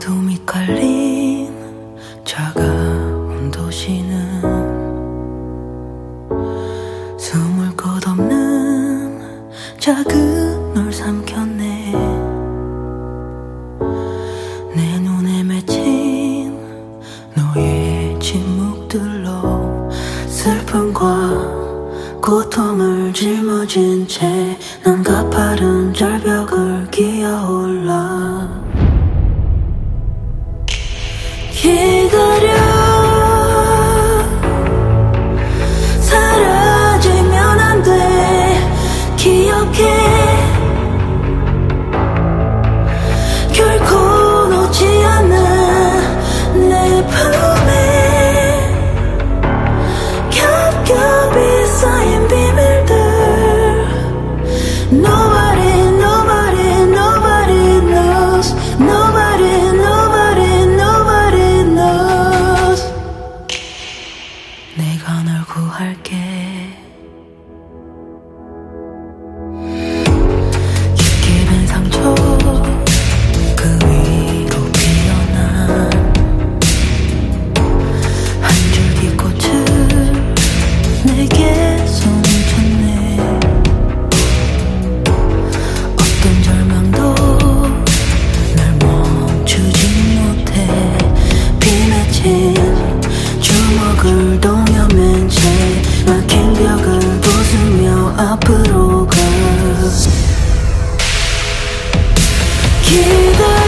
어둠이 깔린 차가운 도시는 숨을 끝없는 작은 널 삼켰네. 내 눈에 맺힌 너의 침묵들로 슬픔과 고통을 짊어진 채 난 가파른 절벽을 기어올라. 기다려. 사라지면 안 돼. 기억해. 결코 놓지 않는 내 품에 겹겹이 쌓인 비밀들. Nobody, nobody, nobody knows. Nobody, nobody, nobody knows. 내가 널 구할게. 깊게 된 상처 그 위로 피어난 한 줄기 꽃을 내게 손을 쳤네. 어떤 절망도 날 멈추지 못해. 비 맺힌 주먹을 동여맨 채 막힌 벽을 부수며 앞으로 가. 기다려.